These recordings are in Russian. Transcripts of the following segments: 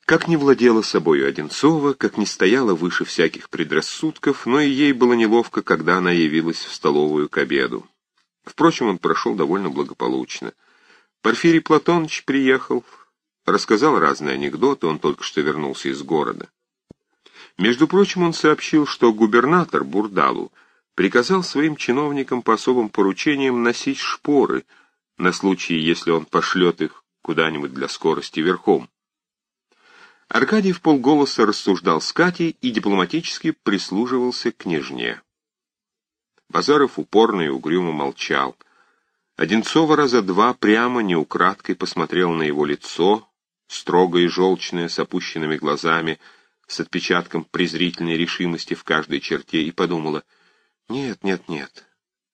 Как не владела собою Одинцова, как не стояла выше всяких предрассудков, но и ей было неловко, когда она явилась в столовую к обеду. Впрочем, он прошел довольно благополучно. Порфирий Платоныч приехал, рассказал разные анекдоты, он только что вернулся из города. Между прочим, он сообщил, что губернатор Бурдалу приказал своим чиновникам по особым поручениям носить шпоры на случай, если он пошлет их куда-нибудь для скорости верхом. Аркадий вполголоса рассуждал с Катей и дипломатически прислуживался к княжне. Базаров упорно и угрюмо молчал. Одинцова раза два прямо, не украдкой посмотрел на его лицо, строгое и желчное, с опущенными глазами, с отпечатком презрительной решимости в каждой черте, и подумала: «Нет, нет, нет».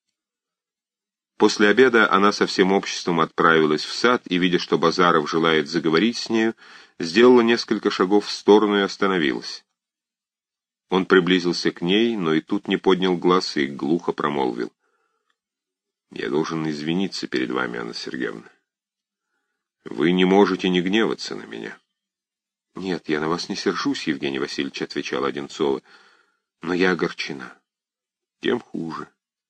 После обеда она со всем обществом отправилась в сад и, видя, что Базаров желает заговорить с нею, сделала несколько шагов в сторону и остановилась. Он приблизился к ней, но и тут не поднял глаз и глухо промолвил: «Я должен извиниться перед вами, Анна Сергеевна. Вы не можете не гневаться на меня». «Нет, я на вас не сержусь, Евгений Васильевич», — отвечала Одинцова, — «но я огорчена». «Тем хуже.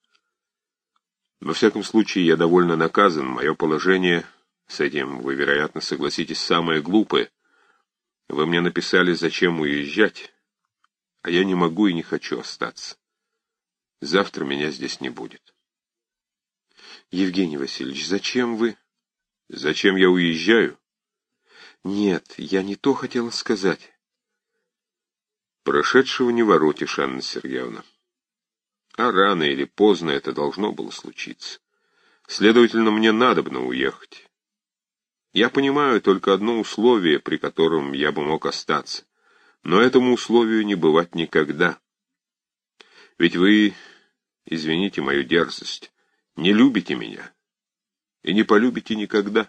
Во всяком случае, я довольно наказан. Мое положение, с этим вы, вероятно, согласитесь, самое глупое. Вы мне написали, зачем уезжать, а я не могу и не хочу остаться. Завтра меня здесь не будет». «Евгений Васильевич, зачем вы...» «Зачем я уезжаю?» «Нет, я не то хотела сказать». «Прошедшего не воротишь, Анна Сергеевна. А рано или поздно это должно было случиться. Следовательно, мне надобно уехать. Я понимаю только одно условие, при котором я бы мог остаться. Но этому условию не бывать никогда. Ведь вы, извините мою дерзость, не любите меня и не полюбите никогда».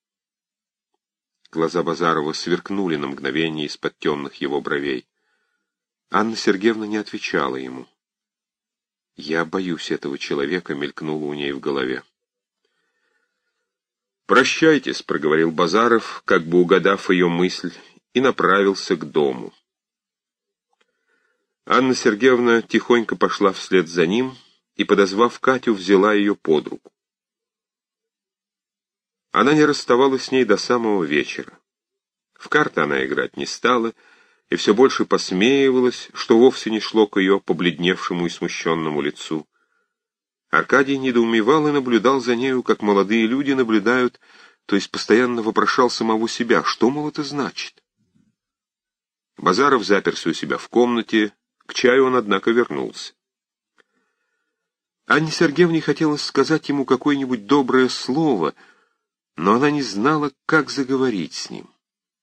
Глаза Базарова сверкнули на мгновение из-под темных его бровей. Анна Сергеевна не отвечала ему. «Я боюсь этого человека», — мелькнуло у ней в голове. «Прощайтесь», — проговорил Базаров, как бы угадав ее мысль, и направился к дому. Анна Сергеевна тихонько пошла вслед за ним и, подозвав Катю, взяла ее под руку. Она не расставалась с ней до самого вечера. В карты она играть не стала, и все больше посмеивалась, что вовсе не шло к ее побледневшему и смущенному лицу. Аркадий недоумевал и наблюдал за нею, как молодые люди наблюдают, то есть постоянно вопрошал самого себя, что, мол, это значит. Базаров заперся у себя в комнате, к чаю он, однако, вернулся. Анне Сергеевне хотелось сказать ему какое-нибудь доброе слово, но она не знала, как заговорить с ним.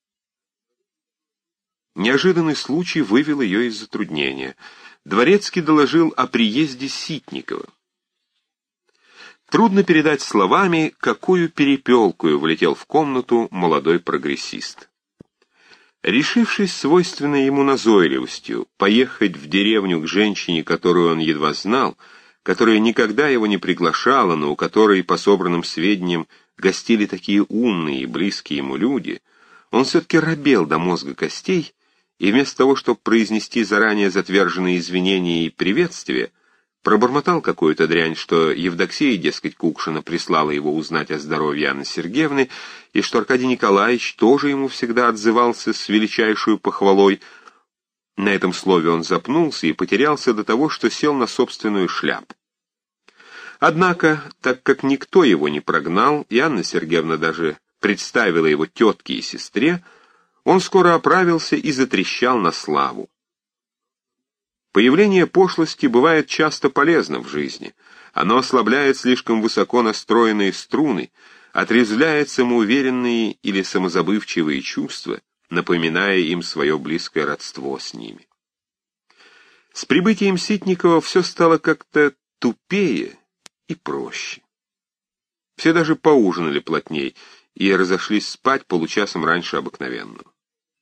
Неожиданный случай вывел ее из затруднения. Дворецкий доложил о приезде Ситникова. Трудно передать словами, какую перепелкую влетел в комнату молодой прогрессист. Решившись свойственной ему назойливостью поехать в деревню к женщине, которую он едва знал, которая никогда его не приглашала, но у которой, по собранным сведениям, гостили такие умные и близкие ему люди, он все-таки робел до мозга костей, и вместо того, чтобы произнести заранее затверженные извинения и приветствия, пробормотал какую-то дрянь, что Евдоксия, дескать, Кукшина прислала его узнать о здоровье Анны Сергеевны, и что Аркадий Николаевич тоже ему всегда отзывался с величайшей похвалой. На этом слове он запнулся и потерялся до того, что сел на собственную шляпу. Однако, так как никто его не прогнал, и Анна Сергеевна даже представила его тетке и сестре, он скоро оправился и затрещал на славу. Появление пошлости бывает часто полезно в жизни. Оно ослабляет слишком высоко настроенные струны, отрезвляет самоуверенные или самозабывчивые чувства, напоминая им свое близкое родство с ними. С прибытием Ситникова все стало как-то тупее и проще. Все даже поужинали плотней и разошлись спать получасом раньше обыкновенного.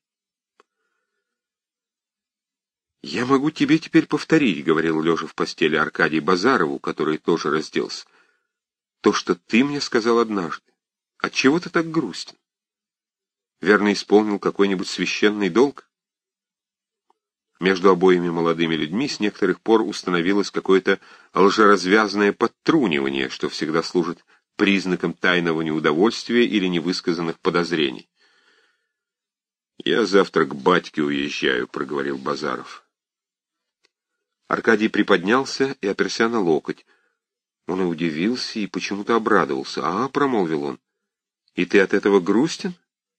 «Я могу тебе теперь повторить», — говорил лежа в постели Аркадий Базарову, который тоже разделся, — «то, что ты мне сказал однажды. Отчего ты так грустен?» Верно, исполнил какой-нибудь священный долг? Между обоими молодыми людьми с некоторых пор установилось какое-то лжеразвязное подтрунивание, что всегда служит признаком тайного неудовольствия или невысказанных подозрений. «Я завтра к батьке уезжаю», — проговорил Базаров. Аркадий приподнялся и оперся на локоть. Он и удивился, и почему-то обрадовался. — промолвил он, — и ты от этого грустен?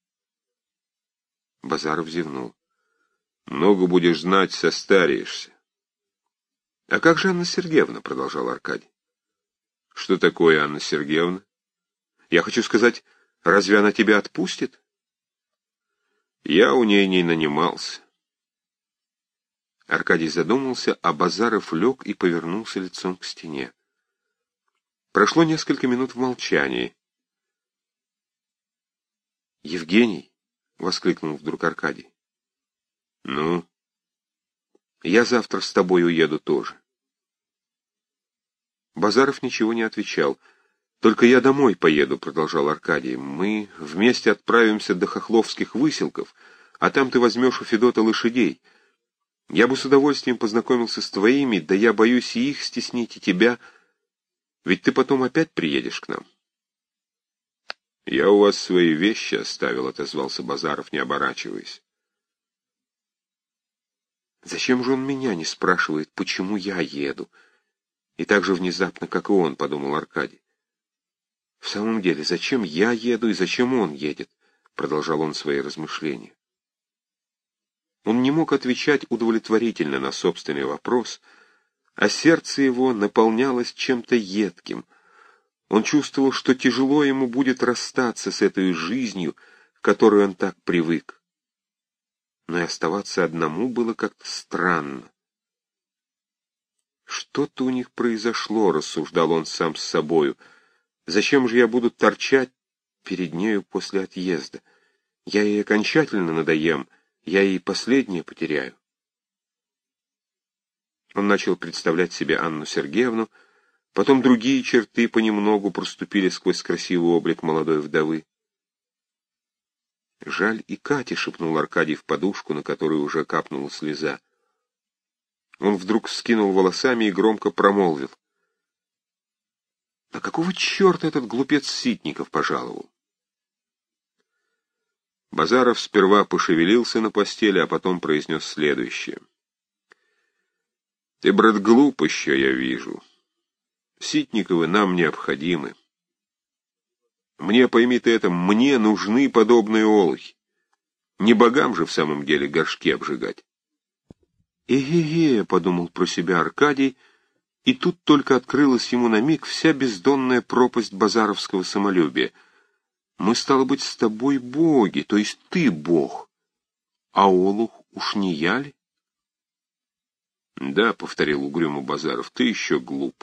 Базаров зевнул. — Много будешь знать, состареешься. — А как же Анна Сергеевна? — продолжал Аркадий. — Что такое Анна Сергеевна? Я хочу сказать, разве она тебя отпустит? Я у ней не нанимался. Аркадий задумался, а Базаров лег и повернулся лицом к стене. Прошло несколько минут в молчании. «Евгений!» — воскликнул вдруг Аркадий. «Ну?» «Я завтра с тобой уеду тоже». Базаров ничего не отвечал. «Только я домой поеду», — продолжал Аркадий. «Мы вместе отправимся до Хохловских выселков, а там ты возьмешь у Федота лошадей. Я бы с удовольствием познакомился с твоими, да я боюсь и их стеснить, и тебя. Ведь ты потом опять приедешь к нам». «Я у вас свои вещи оставил», — отозвался Базаров, не оборачиваясь. «Зачем же он меня не спрашивает, почему я еду?» И так же внезапно, как и он, — подумал Аркадий. «В самом деле, зачем я еду и зачем он едет?» — продолжал он свои размышления. Он не мог отвечать удовлетворительно на собственный вопрос, а сердце его наполнялось чем-то едким. Он чувствовал, что тяжело ему будет расстаться с этой жизнью, к которой он так привык. Но и оставаться одному было как-то странно. «Что-то у них произошло», — рассуждал он сам с собою. «Зачем же я буду торчать перед нею после отъезда? Я ей окончательно надоем, я ей последнее потеряю». Он начал представлять себе Анну Сергеевну, потом другие черты понемногу проступили сквозь красивый облик молодой вдовы. «Жаль и Кати», — шепнул Аркадий в подушку, на которую уже капнула слеза. Он вдруг вскинул волосами и громко промолвил: «А какого черта этот глупец Ситников пожаловал?» Базаров сперва пошевелился на постели, а потом произнес следующее. «Ты, брат, глуп еще, я вижу. Ситниковы нам необходимы. Мне, пойми ты это, мне нужны подобные олухи. Не богам же в самом деле горшки обжигать». «Эге-ге», — подумал про себя Аркадий, и тут только открылась ему на миг вся бездонная пропасть базаровского самолюбия. «Мы, стало быть, с тобой боги, то есть ты бог, а олух уж не я ли?» «Да», — повторил угрюмо Базаров, — «ты еще глуп».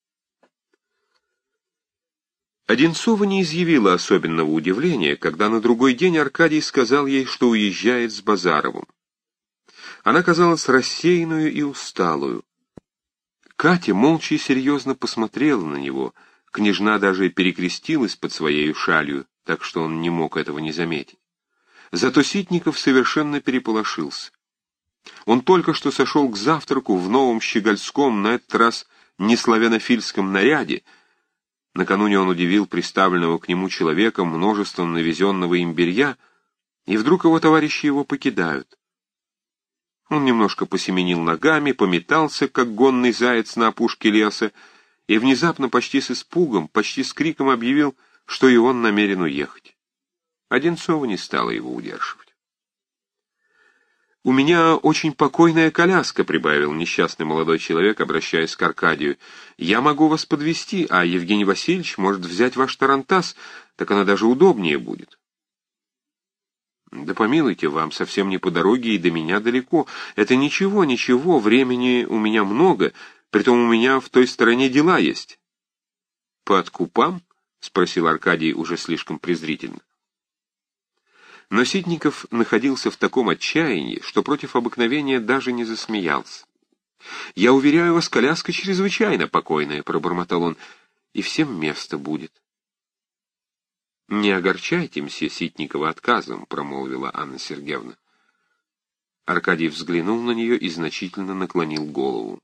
Одинцова не изъявила особенного удивления, когда на другой день Аркадий сказал ей, что уезжает с Базаровым. Она казалась рассеянную и усталую. Катя молча и серьезно посмотрела на него, княжна даже перекрестилась под своей шалью, так что он не мог этого не заметить. Зато Ситников совершенно переполошился. Он только что сошел к завтраку в новом щегольском, на этот раз не славянофильском наряде. Накануне он удивил приставленного к нему человека множеством навезенного им белья, и вдруг его товарищи его покидают. Он немножко посеменил ногами, пометался, как гонный заяц на опушке леса, и внезапно, почти с испугом, почти с криком объявил, что и он намерен уехать. Одинцова не стала его удерживать. «У меня очень покойная коляска», — прибавил несчастный молодой человек, обращаясь к Аркадию. «Я могу вас подвезти, а Евгений Васильевич может взять ваш тарантас, так она даже удобнее будет». «Да помилуйте, вам совсем не по дороге и до меня далеко. Это ничего, ничего, времени у меня много, притом у меня в той стороне дела есть». «По откупам?» — спросил Аркадий уже слишком презрительно. Но Ситников находился в таком отчаянии, что против обыкновения даже не засмеялся. «Я уверяю вас, коляска чрезвычайно покойная», — пробормотал он, — «и всем место будет». «Не огорчайте мсье Ситникова отказом», — промолвила Анна Сергеевна. Аркадий взглянул на нее и значительно наклонил голову.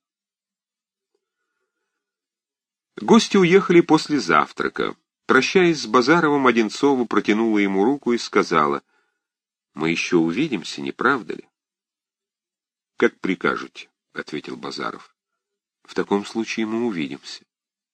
Гости уехали после завтрака. Прощаясь с Базаровым, Одинцова протянула ему руку и сказала: «Мы еще увидимся, не правда ли?» «Как прикажете», — ответил Базаров. «В таком случае мы увидимся».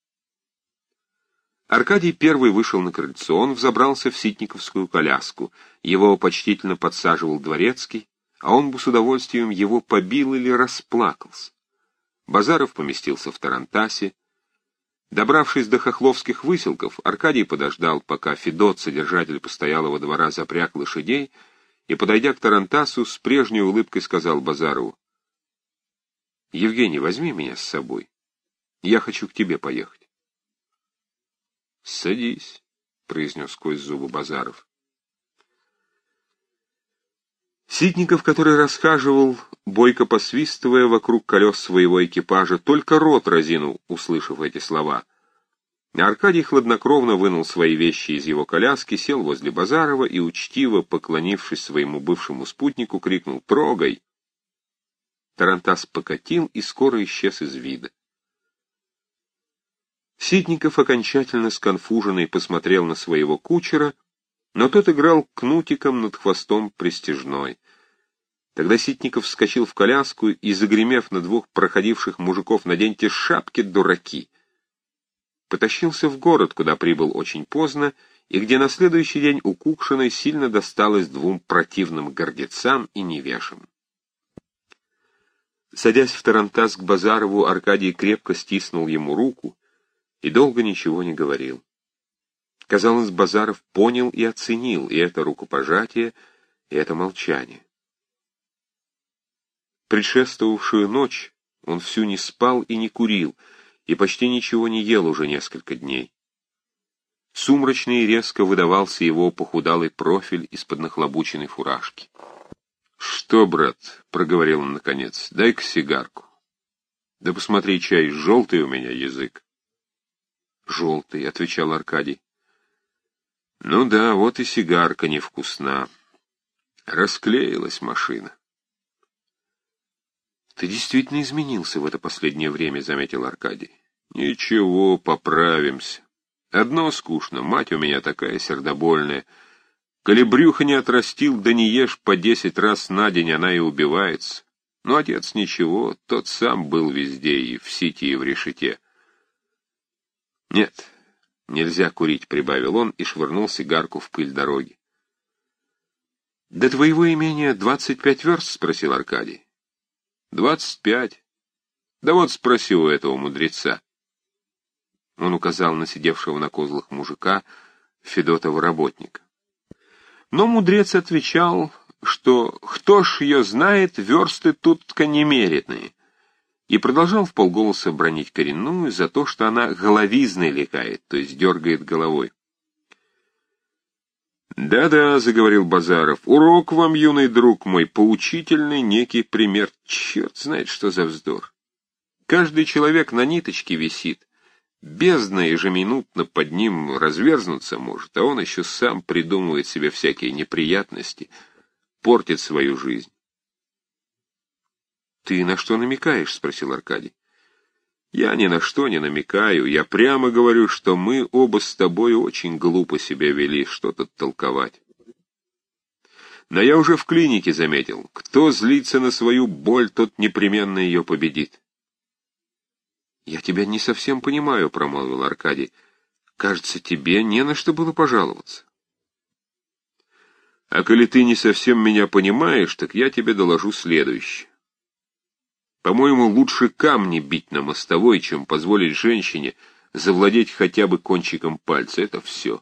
Аркадий первый вышел на крыльцо, он взобрался в ситниковскую коляску. Его почтительно подсаживал дворецкий, а он бы с удовольствием его побил или расплакался. Базаров поместился в тарантасе. Добравшись до хохловских выселков, Аркадий подождал, пока Федот, содержатель постоялого двора, запряг лошадей, и, подойдя к тарантасу, с прежней улыбкой сказал Базарову: «Евгений, возьми меня с собой. Я хочу к тебе поехать». «Садись», — произнес сквозь зубы Базаров. Ситников, который расхаживал, бойко посвистывая вокруг колес своего экипажа, только рот разинул, услышав эти слова. Аркадий хладнокровно вынул свои вещи из его коляски, сел возле Базарова и, учтиво поклонившись своему бывшему спутнику, крикнул: «Трогай!». Тарантас покатил и скоро исчез из вида. Ситников, окончательно сконфуженный, посмотрел на своего кучера, но тот играл кнутиком над хвостом пристяжной. Тогда Ситников вскочил в коляску и, загремев на двух проходивших мужиков: «Наденьте шапки, дураки!», потащился в город, куда прибыл очень поздно, и где на следующий день у Кукшиной сильно досталось двум противным гордецам и невежам. Садясь в тарантас к Базарову, Аркадий крепко стиснул ему руку и долго ничего не говорил. Казалось, Базаров понял и оценил и это рукопожатие, и это молчание. Предшествовавшую ночь он всю не спал и не курил, и почти ничего не ел уже несколько дней. Сумрачно и резко выдавался его похудалый профиль из-под нахлобученной фуражки. «Что, брат?» — проговорил он наконец. «Дай-ка сигарку». «Да посмотри, чай, желтый у меня язык». «Желтый», — отвечал Аркадий. «Ну да, вот и сигарка невкусна. Расклеилась машина». «Ты действительно изменился в это последнее время», — заметил Аркадий. «Ничего, поправимся. Одно скучно, мать у меня такая сердобольная. Коли брюхо не отрастил, да не ешь по 10 раз на день, она и убивается. Но отец ничего, тот сам был везде, и в сити, и в решете». «Нет, нельзя курить», — прибавил он и швырнул сигарку в пыль дороги. «До твоего имения 25 верст?» — спросил Аркадий. 25. Да вот спроси у этого мудреца. Он указал на сидевшего на козлах мужика, Федотова работника. Но мудрец отвечал, что кто ж ее знает, версты тут-ка немеренные, и продолжал вполголоса бранить коренную за то, что она головизной лекает, то есть дергает головой. «Да-да», — заговорил Базаров, — «урок вам, юный друг мой, поучительный некий пример. Черт знает, что за вздор. Каждый человек на ниточке висит, бездна ежеминутно под ним разверзнуться может, а он еще сам придумывает себе всякие неприятности, портит свою жизнь». «Ты на что намекаешь?» — спросил Аркадий. «Я ни на что не намекаю, я прямо говорю, что мы оба с тобой очень глупо себя вели, что тут толковать. Но я уже в клинике заметил, кто злится на свою боль, тот непременно ее победит». «Я тебя не совсем понимаю», — промолвил Аркадий. «Кажется, тебе не на что было пожаловаться». «А коли ты не совсем меня понимаешь, так я тебе доложу следующее. По-моему, лучше камни бить на мостовой, чем позволить женщине завладеть хотя бы кончиком пальца. Это все».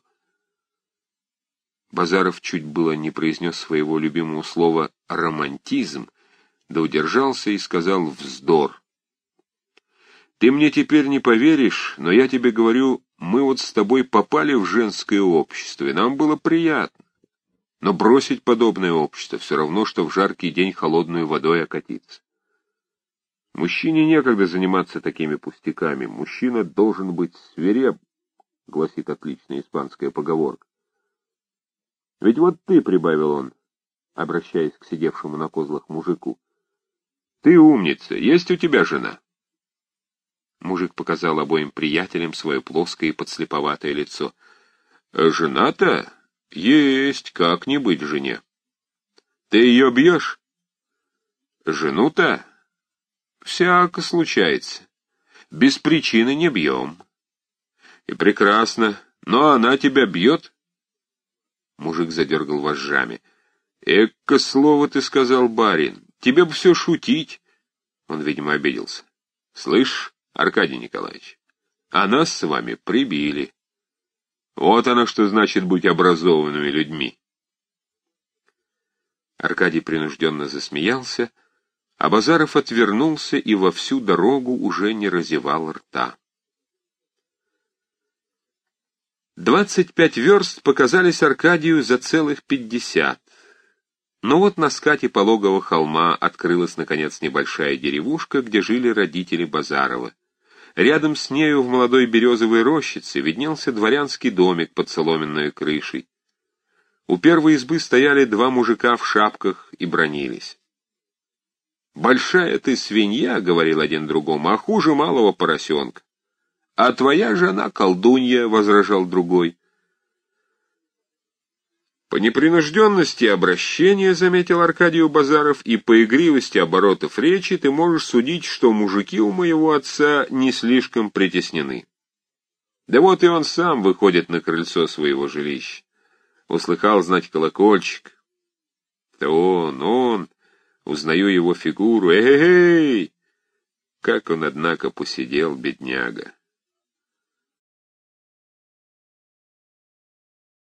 Базаров чуть было не произнес своего любимого слова «романтизм», да удержался и сказал «вздор». «Ты мне теперь не поверишь, но я тебе говорю, мы вот с тобой попали в женское общество, и нам было приятно. Но бросить подобное общество все равно, что в жаркий день холодной водой окатиться. Мужчине некогда заниматься такими пустяками. Мужчина должен быть свиреп, гласит отличная испанская поговорка. Ведь вот ты, — прибавил он, обращаясь к сидевшему на козлах мужику, — ты умница, есть у тебя жена? Мужик показал обоим приятелям свое плоское и подслеповатое лицо. Жена-то? Есть, как не быть жене. Ты ее бьешь? Жену-то? Всяко случается. Без причины не бьем. И прекрасно. Но она тебя бьет? Мужик задергал вожжами. Эка слово ты сказал, барин. Тебе бы все шутить. Он, видимо, обиделся. Слышь, Аркадий Николаевич, а нас с вами прибили. Вот оно что значит быть образованными людьми. Аркадий принужденно засмеялся, а Базаров отвернулся и во всю дорогу уже не разевал рта. 25 верст показались Аркадию за целых 50. Но вот на скате пологого холма открылась, наконец, небольшая деревушка, где жили родители Базарова. Рядом с нею в молодой березовой рощице виднелся дворянский домик под соломенной крышей. У первой избы стояли два мужика в шапках и бранились. «Большая ты свинья», — говорил один другому, — «а хуже малого поросенка». «А твоя жена колдунья», — возражал другой. По непринужденности обращения, — заметил Аркадию Базаров, — и по игривости оборотов речи ты можешь судить, что мужики у моего отца не слишком притеснены. Да вот и он сам выходит на крыльцо своего жилища. Услыхал, знать, колокольчик. Да он, узнаю его фигуру. Эй! Как он, однако, посидел, бедняга.